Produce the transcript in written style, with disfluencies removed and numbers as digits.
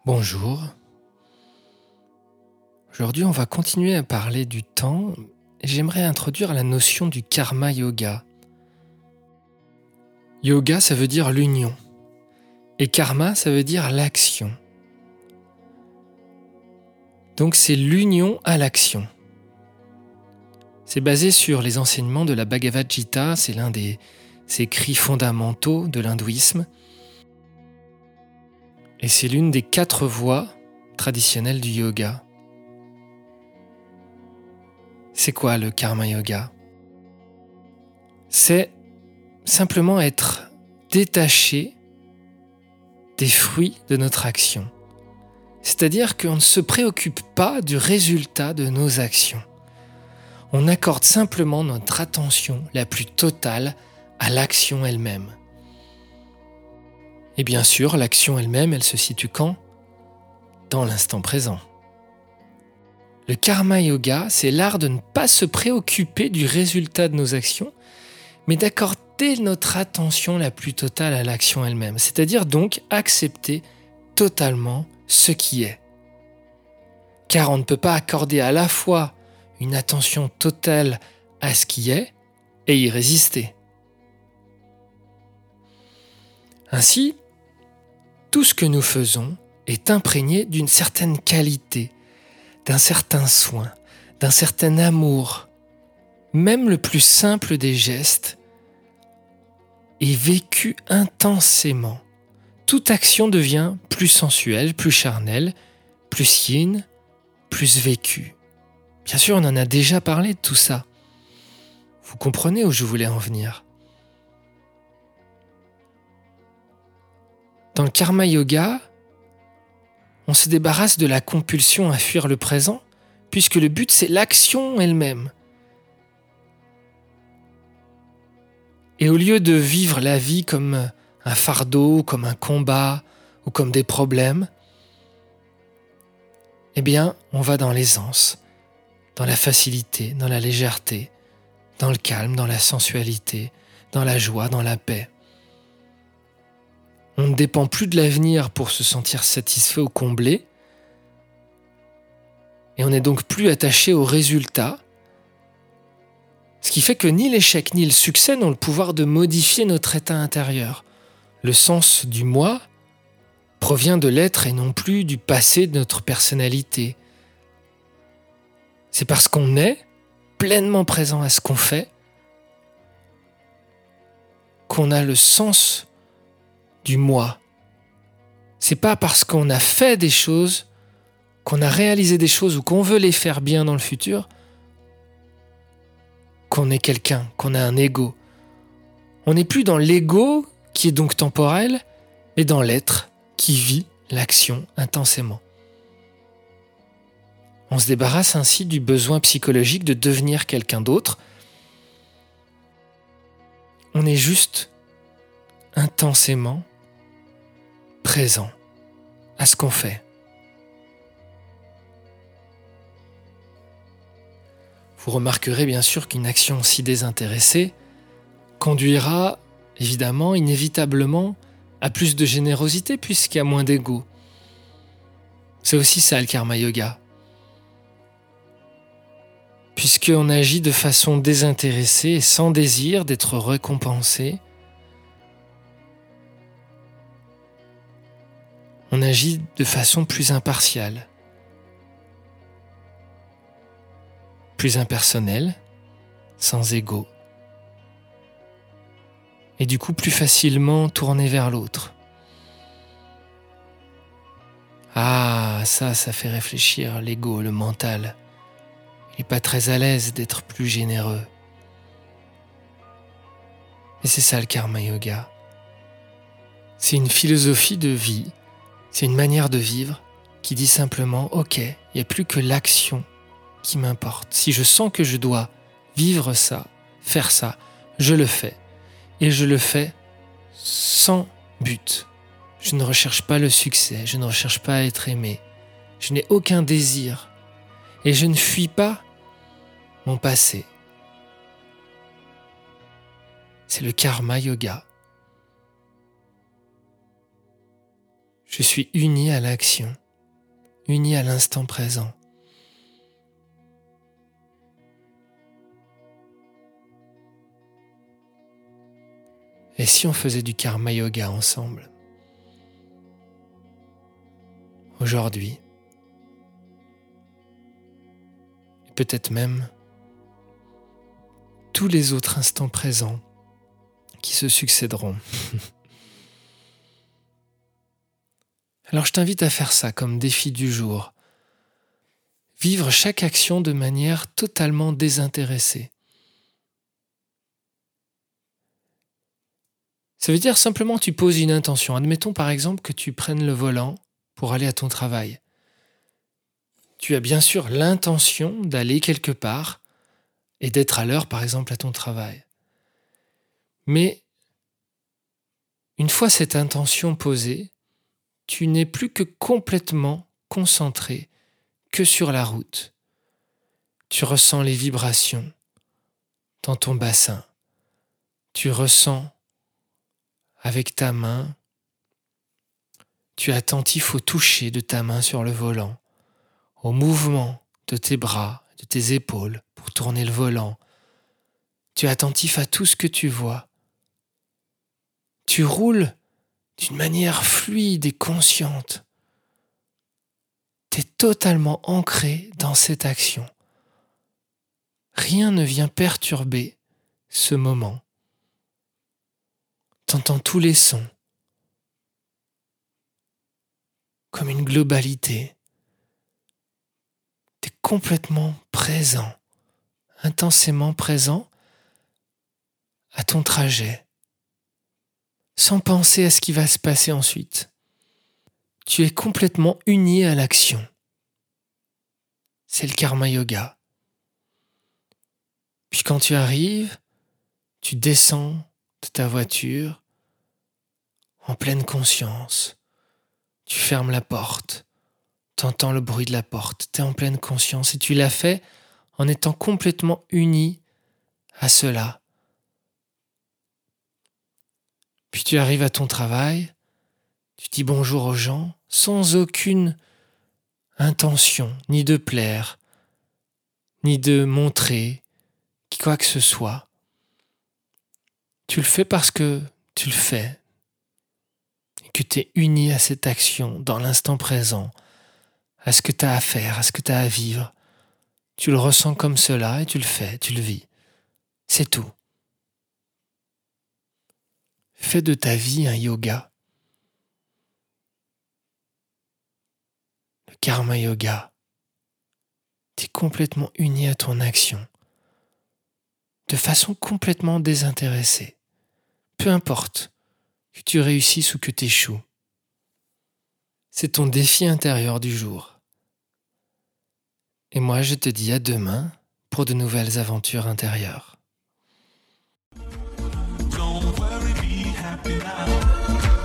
Bonjour. Aujourd'hui, on va continuer à parler du temps et j'aimerais introduire la notion du karma yoga. Yoga, ça veut dire l'union et karma, ça veut dire l'action. Donc c'est l'union à l'action. C'est basé sur les enseignements de la Bhagavad Gita, c'est l'un des écrits fondamentaux de l'hindouisme et c'est l'une des 4 voies traditionnelles du yoga. C'est quoi le karma yoga ? C'est simplement être détaché des fruits de notre action. C'est-à-dire qu'on ne se préoccupe pas du résultat de nos actions. On accorde simplement notre attention la plus totale à l'action elle-même. Et bien sûr, l'action elle-même, elle se situe quand ? Dans l'instant présent. Le karma yoga, c'est l'art de ne pas se préoccuper du résultat de nos actions, mais d'accorder notre attention la plus totale à l'action elle-même, c'est-à-dire donc accepter totalement ce qui est. Car on ne peut pas accorder à la fois une attention totale à ce qui est et y résister. Ainsi, tout ce que nous faisons est imprégné d'une certaine qualité, d'un certain soin, d'un certain amour. Même le plus simple des gestes est vécu intensément. Toute action devient plus sensuelle, plus charnelle, plus yin, plus vécue. Bien sûr, on en a déjà parlé de tout ça. Vous comprenez où je voulais en venir. Dans le karma yoga, on se débarrasse de la compulsion à fuir le présent, puisque le but c'est l'action elle-même. Et au lieu de vivre la vie comme un fardeau, comme un combat ou comme des problèmes, eh bien, on va dans l'aisance, dans la facilité, dans la légèreté, dans le calme, dans la sensualité, dans la joie, dans la paix. On ne dépend plus de l'avenir pour se sentir satisfait ou comblé, et on n'est donc plus attaché au résultat, ce qui fait que ni l'échec ni le succès n'ont le pouvoir de modifier notre état intérieur. Le sens du moi provient de l'être et non plus du passé de notre personnalité. C'est parce qu'on est pleinement présent à ce qu'on fait qu'on a le sens du moi. C'est pas parce qu'on a fait des choses, qu'on a réalisé des choses ou qu'on veut les faire bien dans le futur qu'on est quelqu'un, qu'on a un ego. On n'est plus dans l'ego qui est donc temporel, mais dans l'être qui vit l'action intensément. On se débarrasse ainsi du besoin psychologique de devenir quelqu'un d'autre. On est juste intensément présent à ce qu'on fait. Vous remarquerez bien sûr qu'une action si désintéressée conduira évidemment, inévitablement, à plus de générosité puisqu'il y a moins d'ego. C'est aussi ça le karma yoga. Puisqu'on agit de façon désintéressée et sans désir d'être récompensé, on agit de façon plus impartiale, plus impersonnelle, sans ego, et du coup plus facilement tourné vers l'autre. Ah, ça fait réfléchir l'ego, le mental. Il n'est pas très à l'aise d'être plus généreux. Et c'est ça le karma yoga. C'est une philosophie de vie, c'est une manière de vivre qui dit simplement « Ok, il n'y a plus que l'action qui m'importe. Si je sens que je dois vivre ça, faire ça, je le fais. Et je le fais sans but. Je ne recherche pas le succès, je ne recherche pas à être aimé. Je n'ai aucun désir. Et je ne fuis pas mon passé. C'est le karma yoga. Je suis uni à l'action, uni à l'instant présent. Et si on faisait du karma yoga ensemble? Aujourd'hui, et peut-être même tous les autres instants présents qui se succéderont. Alors je t'invite à faire ça comme défi du jour. Vivre chaque action de manière totalement désintéressée. Ça veut dire simplement tu poses une intention. Admettons par exemple que tu prennes le volant pour aller à ton travail. Tu as bien sûr l'intention d'aller quelque part et d'être à l'heure par exemple à ton travail. Mais une fois cette intention posée, tu n'es plus que complètement concentré que sur la route. Tu ressens les vibrations dans ton bassin. Tu ressens avec ta main, tu es attentif au toucher de ta main sur le volant, au mouvement de tes bras, de tes épaules pour tourner le volant. Tu es attentif à tout ce que tu vois. Tu roules d'une manière fluide et consciente. Tu es totalement ancré dans cette action. Rien ne vient perturber ce moment. T'entends tous les sons, comme une globalité. Tu es complètement présent, intensément présent à ton trajet, sans penser à ce qui va se passer ensuite. Tu es complètement uni à l'action. C'est le karma yoga. Puis quand tu arrives, tu descends de ta voiture en pleine conscience. Tu fermes la porte, tu entends le bruit de la porte, tu es en pleine conscience et tu l'as fait en étant complètement uni à cela. Puis tu arrives à ton travail, tu dis bonjour aux gens sans aucune intention, ni de plaire, ni de montrer quoi que ce soit. Tu le fais parce que tu le fais et que tu es uni à cette action dans l'instant présent, à ce que tu as à faire, à ce que tu as à vivre. Tu le ressens comme cela et tu le fais, tu le vis. C'est tout. Fais de ta vie un yoga. Le karma yoga. Tu es complètement uni à ton action, de façon complètement désintéressée. Peu importe que tu réussisses ou que tu échoues. C'est ton défi intérieur du jour. Et moi, je te dis à demain pour de nouvelles aventures intérieures. Don't worry, be happy now.